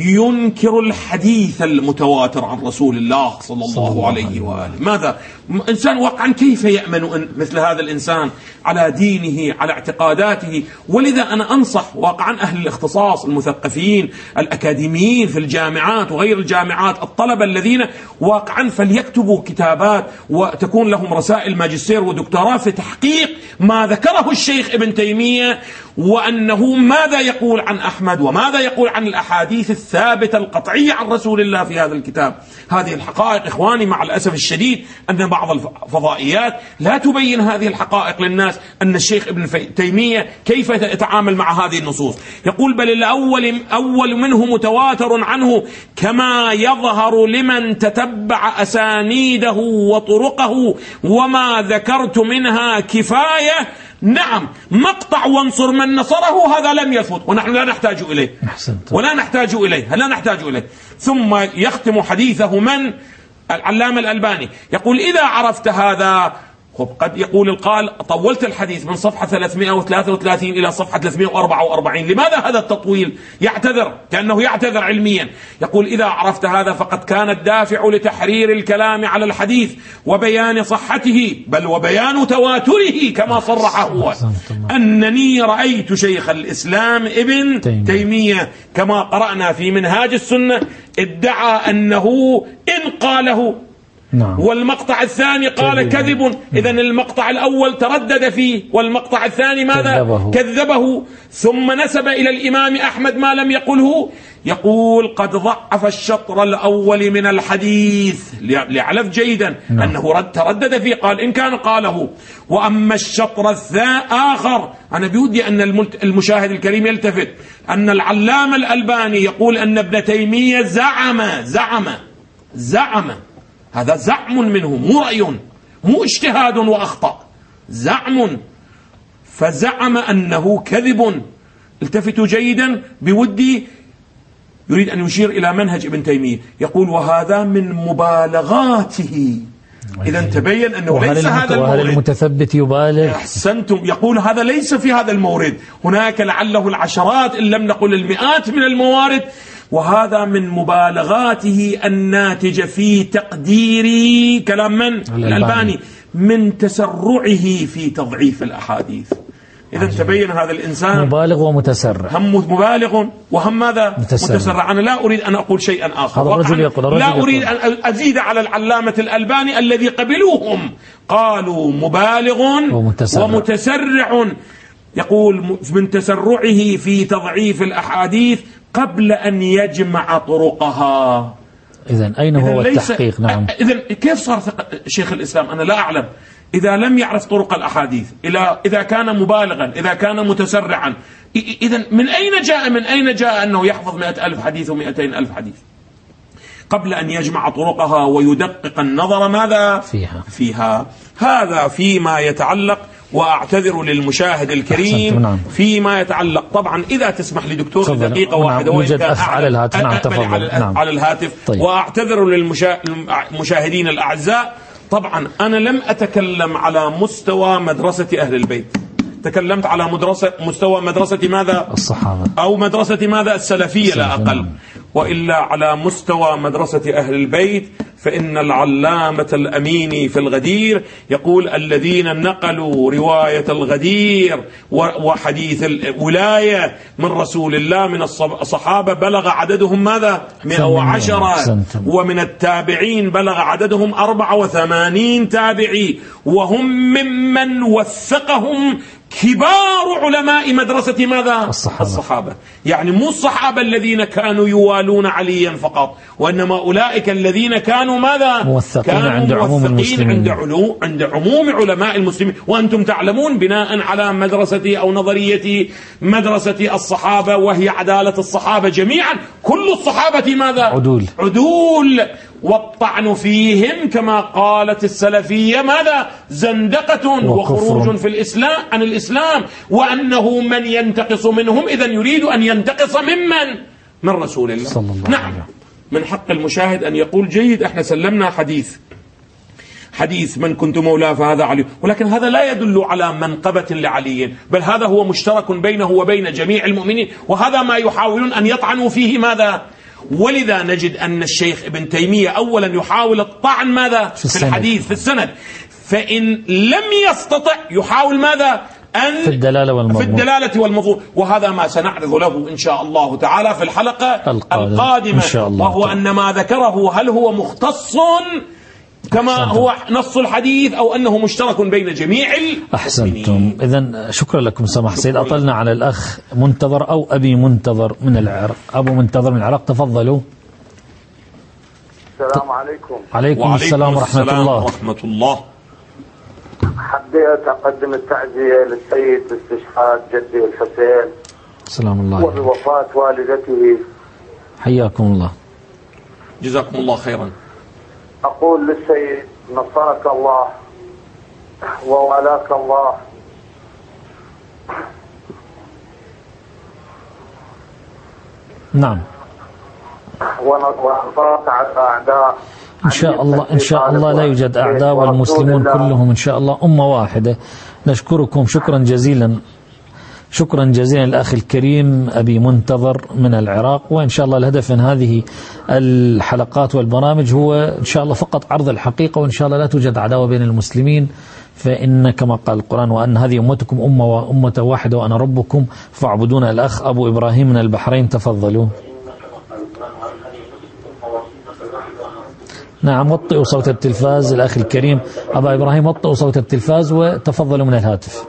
ينكر الحديث المتواتر عن رسول الله صلى الله, الله عليه وآله. ماذا؟ إنسان واقعا كيف يأمن مثل هذا الإنسان على دينه على اعتقاداته؟ ولذا أنا أنصح واقعا أهل الاختصاص المثقفين الأكاديميين في الجامعات وغير الجامعات، الطلبة الذين واقعا فليكتبوا كتابات وتكون لهم رسائل ماجستير ودكتوراه في تحقيق ما ذكره الشيخ ابن تيمية، وأنه ماذا يقول عن أحمد وماذا يقول عن الأحاديث الثابتة القطعية عن رسول الله في هذا الكتاب. هذه الحقائق إخواني مع الأسف الشديد أن بعض الفضائيات لا تبين هذه الحقائق للناس، أن الشيخ ابن تيمية كيف يتعامل مع هذه النصوص. يقول بل الأول أول منه متواتر عنه كما يظهر لمن تتبع أسانيده وطرقه، وما ذكرت منها كفاية. نعم مقطع وانصر من نصره هذا لم يثبت ونحن لا نحتاج إليه ولا نحتاج إليه لا نحتاج إليه. ثم يختم حديثه من العلامة الألباني يقول إذا عرفت هذا، قد يقول القال طولت الحديث من صفحة ثلاثمائة وثلاثة وثلاثين إلى صفحة ثلاثمائة وأربعة وأربعين، لماذا هذا التطويل؟ يعتذر كأنه يعتذر علميا. يقول إذا عرفت هذا فقد كان الدافع لتحرير الكلام على الحديث وبيان صحته بل وبيان تواتره كما صرح هو أنني رأيت شيخ الإسلام ابن تيمية كما قرأنا في منهاج السنة ادعى أنه إن قاله نعم. والمقطع الثاني قال كذب. إذن المقطع الأول تردد فيه والمقطع الثاني ماذا؟ كذبه. كذبه. ثم نسب إلى الإمام أحمد ما لم يقله. يقول قد ضعف الشطر الأول من الحديث، ليعلف جيدا نعم. أنه رد تردد فيه قال إن كان قاله. وأما الشطر الآخر أنا بودي أن المشاهد الكريم يلتفت أن العلامة الألباني يقول أن ابن تيمية زعم زعم زعم هذا زعم منه مو رأي مو اجتهاد وأخطأ، زعم، فزعم أنه كذب. التفتوا جيدا بودي يريد أن يشير إلى منهج ابن تيمية. يقول وهذا من مبالغاته. إذا تبين أنه ليس هذا المورد. وهل المتثبت يبالغ؟ أحسنتم. يقول هذا ليس في هذا المورد، هناك لعله العشرات إن لم نقل المئات من الموارد، وهذا من مبالغاته الناتجة في تقدير كلام من؟ الألباني من تسرعه في تضعيف الأحاديث. إذا تبين هذا الإنسان مبالغ ومتسرع، هم مبالغ وهم ماذا؟ متسرع. متسرع. أنا لا أريد أن أقول شيئا آخر، الرجل يقول الرجل لا يقول. أريد أن أزيد على العلامة الألباني الذي قبلوهم قالوا مبالغ ومتسرع, ومتسرع. يقول من تسرعه في تضعيف الأحاديث قبل أن يجمع طرقها. إذن أين هو التحقيق؟ نعم. إذن كيف صار شيخ الإسلام؟ أنا لا أعلم. إذا لم يعرف طرق الأحاديث، إذا كان مبالغا، إذا كان متسرعا، إذن من أين جاء من أين جاء أنه يحفظ مئة ألف حديث ومئتين ألف حديث قبل أن يجمع طرقها ويدقق النظر ماذا فيها, فيها. هذا فيما يتعلق. وأعتذر للمشاهد الكريم نعم. فيما يتعلق طبعا إذا تسمح لي دكتور دقيقة واحدة نعم. يوجد أخ على الهاتف نعم تفضل على, نعم. على الهاتف طيب. وأعتذر للمشاهدين الأعزاء. طبعا أنا لم أتكلم على مستوى مدرسة أهل البيت، تكلمت على مدرسة مستوى مدرسة ماذا؟ الصحابة، أو مدرسة ماذا؟ السلفية لا أقل. وإلا على مستوى مدرسة أهل البيت فإن العلامة الأميني في الغدير يقول الذين نقلوا رواية الغدير وحديث الولاية من رسول الله من الصحابة بلغ عددهم ماذا؟ مئة وعشرة، ومن التابعين بلغ عددهم أربعة وثمانين تابعي، وهم ممن وثقهم كبار علماء مدرسة ماذا؟ الصحابة. الصحابة. يعني مو الصحابة الذين كانوا يوالون عليا فقط، وإنما أولئك الذين كانوا ماذا؟ موثقين كانوا عند عموم المسلمين، عند, علو عند عموم علماء المسلمين. وأنتم تعلمون بناء على مدرسة أو نظرية مدرسة الصحابة وهي عدالة الصحابة جميعا، كل الصحابة ماذا؟ عدول عدول، والطعن فيهم كما قالت السلفية ماذا؟ زندقة وخروج في الإسلام عن الإسلام، وأنه من ينتقص منهم إذن يريد أن ينتقص ممن؟ من رسول الله صلى الله نعم عليه. من حق المشاهد أن يقول جيد احنا سلمنا حديث حديث من كنت مولاه فهذا علي، ولكن هذا لا يدل على منقبة لعلي، بل هذا هو مشترك بينه وبين جميع المؤمنين، وهذا ما يحاولون أن يطعنوا فيه ماذا؟ ولذا نجد أن الشيخ ابن تيمية أولا يحاول الطعن ماذا؟ في, في الحديث في السند، فإن لم يستطع يحاول ماذا؟ أن في الدلالة والمضمون، في الدلالة والمضمون، وهذا ما سنعرض له إن شاء الله تعالى في الحلقة القادمة, القادمة إن شاء الله، وهو أن ما ذكره هل هو مختص كما هو نص الحديث أو أنه مشترك بين جميع المؤمنين. أحسنتم. إذن شكرا لكم سماح سيد. أطلنا على الأخ منتظر أو أبي منتظر من العراق. أبو منتظر من العراق تفضلوا. السلام عليكم. عليكم السلام ورحمة الله. ورحمة الله. حبيت أقدم التعزية للسيد باستشهاد جدي الحسين سلام الله وبوفاة والدته. حياكم الله. جزاكم الله خيرا. أقول للسيد نصرك الله وولاك الله، نعم، ونصرك على الأعداء إن شاء الله. إن شاء الله لا يوجد أعداء، والمسلمون كلهم إن شاء الله أمة واحدة. نشكركم شكرا جزيلا، شكرا جزيلا الأخ الكريم أبي منتظر من العراق. وإن شاء الله الهدف من هذه الحلقات والبرامج هو إن شاء الله فقط عرض الحقيقة، وإن شاء الله لا توجد عداوة بين المسلمين، فإن كما قال القرآن وأن هذه أمتكم أمة وأمة واحدة وأنا ربكم فاعبدون. الأخ أبو إبراهيم من البحرين تفضلوا. نعم، وطئوا صوت التلفاز. الأخ الكريم أبا إبراهيم وطئوا صوت التلفاز وتفضلوا من الهاتف.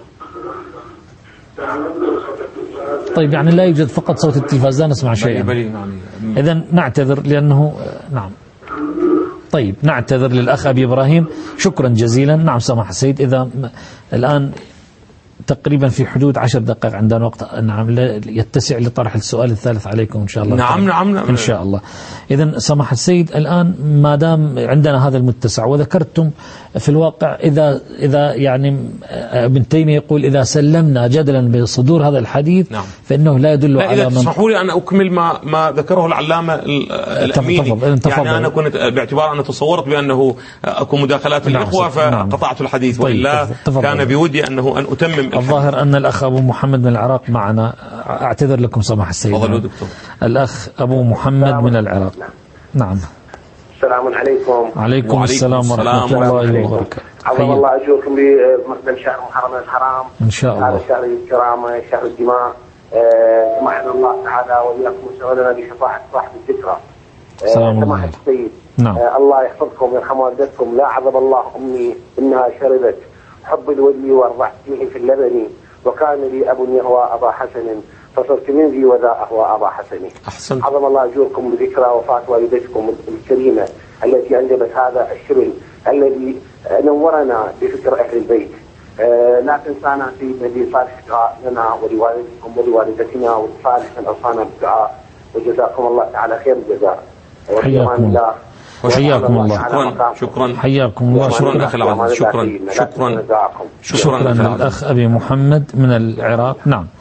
طيب، يعني لا يوجد فقط صوت التلفاز، لا نسمع شيئا. إذن نعتذر لأنه نعم. طيب، نعتذر للأخ أبي إبراهيم. شكرا جزيلا. نعم سماحة السيد، إذا الآن تقريبا في حدود عشر دقائق عندنا وقت، نعم، يتسع لطرح السؤال الثالث عليكم إن شاء الله. نعم نعم, نعم إن شاء الله. إذن سماحة السيد، الآن ما دام عندنا هذا المتسع وذكرتم في الواقع إذا إذا يعني ابن تيمية يقول إذا سلمنا جدلا بصدور هذا الحديث نعم. فإنه لا يدل لا على إذا تسمحوا لي أن أكمل ما ما ذكره العلامة الأميني. تفضل. تفضل. يعني أنا كنت باعتبار أن تصورت بأنه أكون مداخلات نعم. الإخوة فقطعت الحديث. طيب. وإلا تفضل. كان بودي أنه أن أتمم. الظاهر أن الأخ أبو محمد من العراق معنا. أعتذر لكم سماحة السيد. تفضلوا دكتور. الأخ أبو محمد من العراق. نعم. السلام عليكم. عليكم السلام ورحمة الله وبركاته. عظم الله أجوركم بمقدم شهر محرم الحرام إن شاء الله. هذا شهر الكرامة، شهر الدماء. سمحنا الله تعالى وإياكم وسعودنا بشفاعة صاحب الذكرى. سلام الله عليكم. السيد نعم. الله يحفظكم ويرحم والدتكم. لا عظم الله أمي إنها شربت حب الولي وارضعت فيه في اللبن، وكان لي أب يهوى أبا حسن فصرت من ذي وذا أهوى أبا حسن. أحسن. عظم الله أجوركم بذكرى وفاة والدتكم الكريمة التي أنجبت هذا الشبل الذي نورنا بفكر أهل البيت. آه لا تنسانا سيدنا بصالح الدعاء لنا ولوالدكم ولوالدتنا وصالح من أوصانا بالدعاء، وجزاكم الله تعالى خير الجزاء. حياكم الله. وحياكم الله. شكرا شكرا حياكم الله. شكرا أخي العزيز. شكرا شكرا شكرا الأخ أبي محمد من العراق. نعم.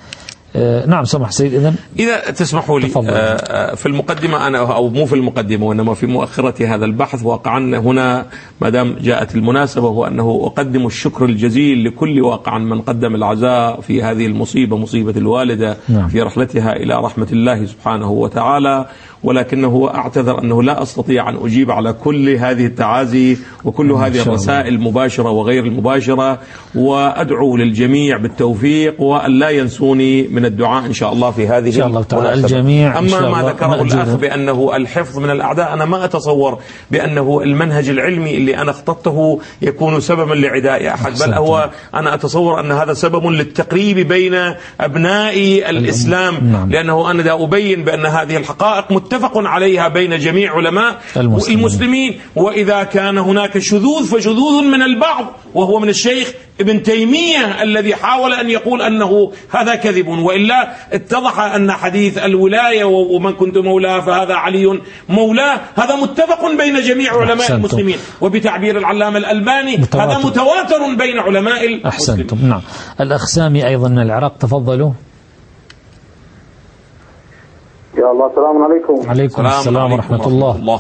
آه نعم سمح سيد. إذن إذا تسمحوا لي آه في المقدمة أنا أو مو في المقدمة وإنما في مؤخرة هذا البحث واقعا هنا ما دام جاءت المناسبة هو أنه أقدم الشكر الجزيل لكل واقعا من قدم العزاء في هذه المصيبة مصيبة الوالدة نعم. في رحلتها إلى رحمة الله سبحانه وتعالى، ولكنه أعتذر أنه لا أستطيع أن أجيب على كل هذه التعازي وكل هذه الرسائل المباشرة وغير المباشرة، وأدعو للجميع بالتوفيق وأن لا ينسوني من الدعاء إن شاء الله في هذه إن شاء الله تعالى الجميع. أما ما ذكره الأخ بأنه الحفظ من الأعداء، أنا ما أتصور بأنه المنهج العلمي اللي أنا اخترته يكون سببا لعداء أحد، بل هو أنا أتصور أن هذا سبب للتقريب بين أبناء الإسلام نعم. لأنه أنا دا أبين بأن هذه الحقائق متفق عليها بين جميع علماء المسلمين. المسلمين وإذا كان هناك شذوذ فشذوذ من البعض وهو من الشيخ ابن تيمية الذي حاول أن يقول أنه هذا كذب، وإلا اتضح أن حديث الولاية ومن كنت مولاه فهذا علي مولاه هذا متفق بين جميع علماء أحسنتم. المسلمين، وبتعبير العلامة الألباني متواتر. هذا متواتر بين علماء المسلمين. أحسنتم. نعم. الأخ سامي أيضا من العراق، تفضلوا. يا الله السلام عليكم. عليكم السلام ورحمة الله. الله.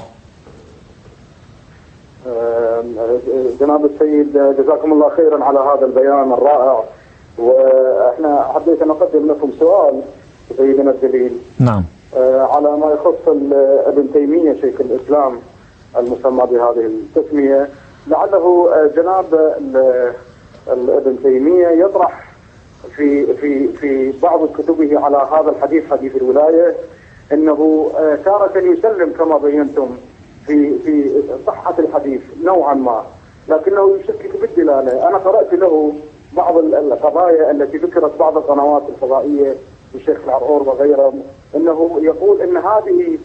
جناب السيد جزاكم الله خيرا على هذا البيان الرائع، واحنا حبيت ان اقدم لكم سؤال سيدنا الجليل. نعم. على ما يخص ابن تيمية شيخ الاسلام المسمى بهذه التسمية، لعله جناب ابن تيمية يطرح في في في بعض كتبه على هذا الحديث حديث الولاية انه تارة يسلم كما بينتم في في صحة الحديث نوعا ما، لكنه يشكك بالدلالة. أنا قرأت له بعض القضايا التي ذكرت بعض القنوات الفضائية الشيخ العرعور وغيرهم، أنه يقول أن هذه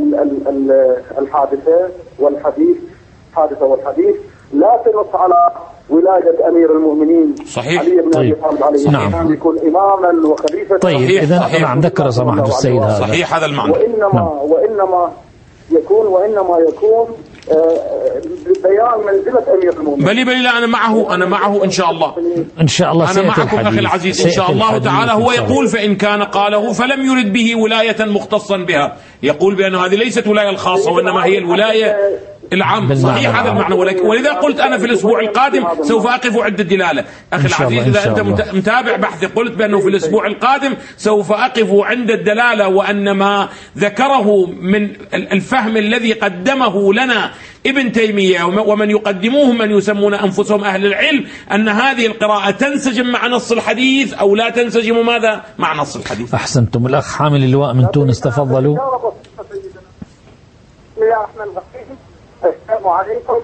الحادثة والحديث حادثة والحديث لا تنص على ولاية أمير المؤمنين صحيح. علي بن أبي طالب عليه السلام يكون إماما وخليفة. طيب إذا نعم ذكر سماحة السيد هذا صحيح هذا المعنى. وإنما نعم. وإنما يكون وإنما يكون بيان منزلة أمير المؤمنين. بلي بلي لا أنا معه أنا معه إن شاء الله إن شاء الله أنا معكم أخي العزيز إن شاء الله تعالى. هو يقول فإن كان قاله فلم يرد به ولاية مختصا بها، يقول بأن هذه ليست ولاية الخاصة وإنما هي الولاية العام. صحيح هذا المعنى، ولذا قلت أنا في الأسبوع القادم سوف أقف عند الدلالة. أخي العزيز إذا أنت متابع بحثي قلت بأنه في الأسبوع القادم سوف أقف عند الدلالة، وأن ما ذكره من الفهم الذي قدمه لنا ابن تيمية ومن يقدموه من يسمون أنفسهم أهل العلم أن هذه القراءة تنسجم مع نص الحديث أو لا تنسجم ماذا مع نص الحديث. أحسنتم. الأخ حامل اللواء من تونس، تفضلوا. بسم الله الرحمن الرحيم. السلام عليكم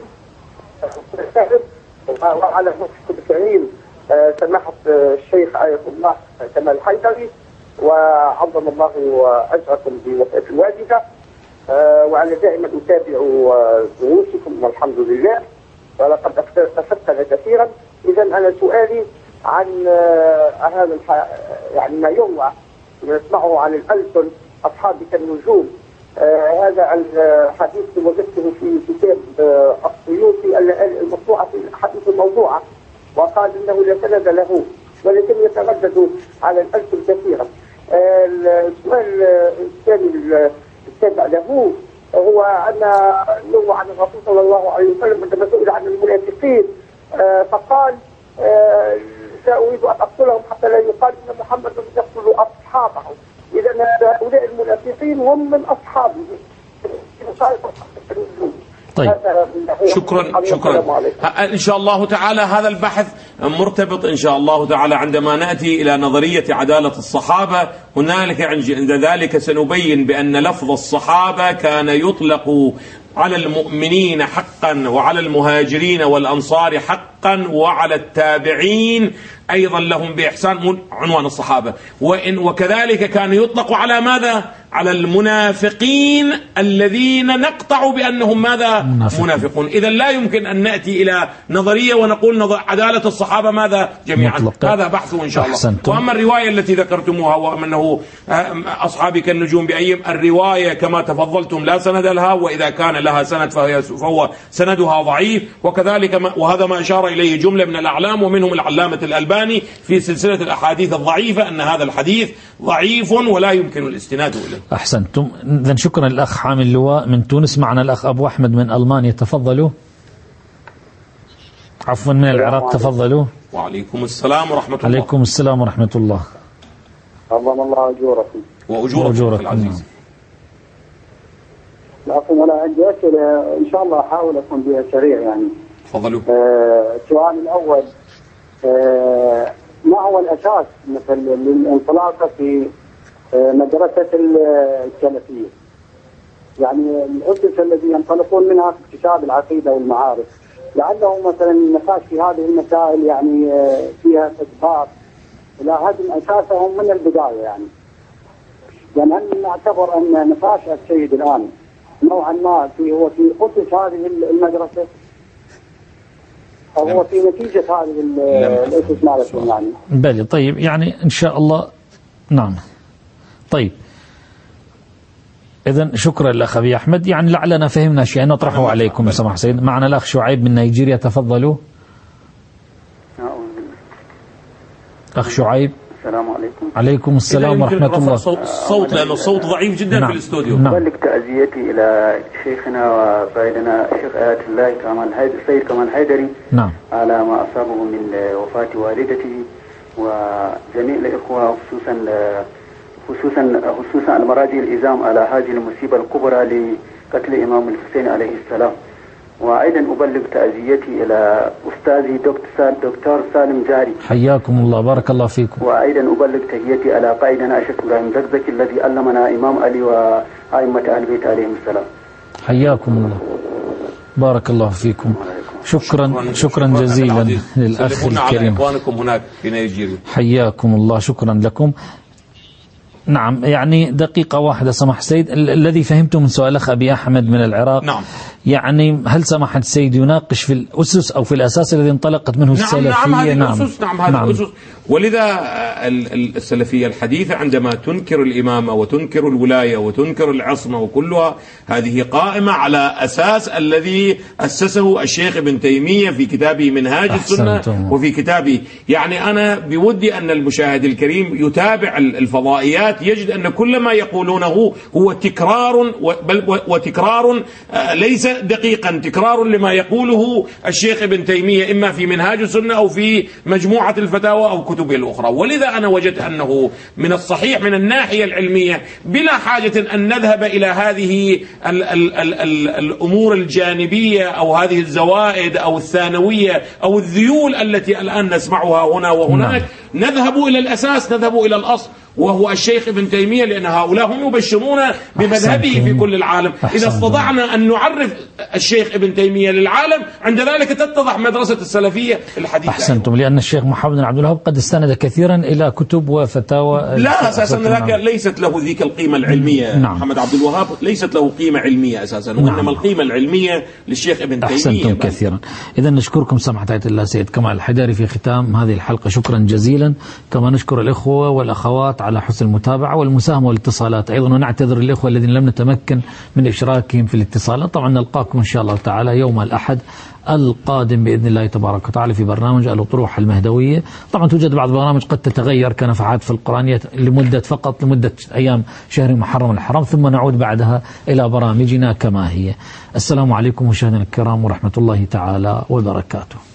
وعلى المفتي الكريم سماحة الشيخ آية الله كمال الحيدري، وعظم الله أجركم بوفاة الوالدة، وأنا دائما أتابع دروسكم والحمد لله، ولقد استفدت كثيرا. إذا أنا سؤالي عن هذا يعني ما يروى ونسمعه عن الألسن أصحاب كالنجوم. آه هذا الحديث وجدته في كتاب آه السيوطي المطبوعة في الأحاديث الموضوعة، وقال إنه لا سند له ولكن يتردد على الألسن كثيرا. آه السؤال الثاني التابع له هو أن يروى عن الرسول صلى الله عليه وسلم عندما سئل عن المنافقين آه فقال آه لا أريد أن أقتلهم حتى لا يقال إن محمد يقتل أصحابه. إذا هؤلاء المنافقين هم من أصحابه. طيب شكرا شكرا. إن شاء الله تعالى هذا البحث مرتبط إن شاء الله تعالى عندما نأتي إلى نظرية عدالة الصحابة. هنالك عند ذلك سنبين بأن لفظ الصحابة كان يطلق على المؤمنين حقا وعلى المهاجرين والأنصار حقا وعلى التابعين أيضا لهم بإحسان عنوان الصحابة، وإن وكذلك كان يطلق على ماذا؟ على المنافقين الذين نقطع بأنهم ماذا؟ منافقون. منافقون. إذا لا يمكن أن نأتي إلى نظرية ونقول عدالة الصحابة ماذا؟ جميعا مطلق. هذا بحثه إن شاء الله. أحسنتم. وأما الرواية التي ذكرتموها وأنه أصحابي كالنجوم بأيهم، الرواية كما تفضلتم لا سند لها، وإذا كان لها سند فهي فهو سندها ضعيف، وكذلك ما وهذا ما أشار إليه جملة من الأعلام ومنهم العلامة الألباني في سلسلة الأحاديث الضعيفة أن هذا الحديث ضعيف ولا يمكن الاستناد إليه. أحسنتم. إذن شكرا الأخ حامل لواء من تونس. معنا الأخ أبو أحمد من ألمانيا، تفضلوا. عفوا من العراق، تفضلوا. وعليكم السلام ورحمة الله. عليكم السلام ورحمة الله. عظم الله أجوركم. وأجوركم العزيز. لكن أنا عندي أسئلة إن شاء الله أحاول أكون بها سريع يعني. تفضلوا. آه السؤال الأول، آه ما هو الأساس مثل للانطلاقة في آه مدرسة السلفية؟ يعني الأسس الذي ينطلقون منها في اكتساب العقيدة والمعارف، لعله مثلا النقاش في هذه المسائل يعني آه فيها تدبار إلى هدم أساسهم من البداية يعني. لأن يعني نعتبر أن نقاش السيد الآن نوعا ما في هو في أسس هذه المدرسة أو هو في نتيجة هذه الأسس مالتهم يعني. بلي طيب، يعني إن شاء الله. نعم طيب، إذن شكرا لأخ أبي أحمد. يعني لعلنا فهمنا شيئا نطرحه عليكم. سمح سيد. معنا الأخ شعيب من نيجيريا، تفضلوا. أخ شعيب. السلام عليكم. عليكم السلام ورحمة الله. الصوت لأنه الصوت ضعيف جدا. نعم. في الاستوديو. نعم. أبلغ تعزيتي إلى شيخنا وقائدنا الشيخ آية الله كمال حيدري السيد كمال حيدري. نعم. على ما أصابه من وفاة والدته وجميع الإخوة، خصوصا خصوصا خصوصا المراجع الإزام على هذه المصيبة الكبرى لقتل إمام الحسين عليه السلام. وأيضا أبلغ تعزيتي إلى أستاذي دكتور دكتور سالم جاري. حياكم الله، بارك الله فيكم. وأيضا أبلغ تحياتي على قائدنا الشيخ إبراهيم زكزكي الذي علمنا إمام علي وأئمة أهل البيت عليهم السلام. حياكم الله، بارك الله فيكم. شكرا شكرا جزيلا للأخ الكريم. إخوانكم هناك في نيجيريا. حياكم الله، شكرا لكم. نعم، يعني دقيقة واحدة سمح سيد. الذي فهمته من سؤال أخ أبي أحمد من العراق، نعم، يعني هل سمح السيد يناقش في الأسس أو في الأساس الذي انطلقت منه السلفية؟ نعم هذه نعم الأسس. نعم هذه نعم. الأسس. ولذا السلفية الحديثة عندما تنكر الإمامة وتنكر الولاية وتنكر العصمة وكلها هذه قائمة على أساس الذي أسسه الشيخ ابن تيمية في كتابه منهاج السنة وفي كتابه. يعني أنا بودي أن المشاهد الكريم يتابع الفضائيات، يجد أن كل ما يقولونه هو تكرار، بل وتكرار ليس دقيقا، تكرار لما يقوله الشيخ ابن تيمية إما في منهاج السنة أو في مجموعة الفتاوى أو كتبه الأخرى. ولذا أنا وجدت أنه من الصحيح من الناحية العلمية بلا حاجة أن نذهب إلى هذه ال ال ال ال الأمور الجانبية أو هذه الزوائد أو الثانوية أو الذيول التي الآن نسمعها هنا وهناك. نعم. نذهب إلى الأساس، نذهب إلى الأصل، وهو الشيخ ابن تيمية، لأن هؤلاء هم يبشرون بمذهبه في كل العالم. إذا استطعنا أن نعرف الشيخ ابن تيمية للعالم عند ذلك تتضح مدرسة السلفية الحديثة. أحسنتم، لأن الشيخ محمد بن عبد الوهاب قد استند كثيرا إلى كتب وفتاوى. لا أساسا ذاك ليست له ذيك القيمة العلمية. نعم. محمد عبد الوهاب ليست له قيمة علمية أساسا، وإنما نعم. القيمة العلمية للشيخ ابن تيمية. أحسنتم كثيرا. إذا نشكركم سماحة آية الله سيد كمال الحيدري في ختام هذه الحلقة، شكرا جزيلا. كما نشكر الإخوة والأخوات على حسن المتابعة والمساهمة والاتصالات أيضا، ونعتذر الإخوة الذين لم نتمكن من إشراكهم في الاتصالات. طبعا نلقاكم إن شاء الله تعالى يوم الأحد القادم بإذن الله تبارك وتعالى في برنامج الأطروحة المهدوية. طبعا توجد بعض البرامج قد تتغير كنفحات في القرآنية لمدة فقط لمدة أيام شهر محرم الحرام، ثم نعود بعدها إلى برامجنا كما هي. السلام عليكم مشاهدينا الكرام ورحمة الله تعالى وبركاته.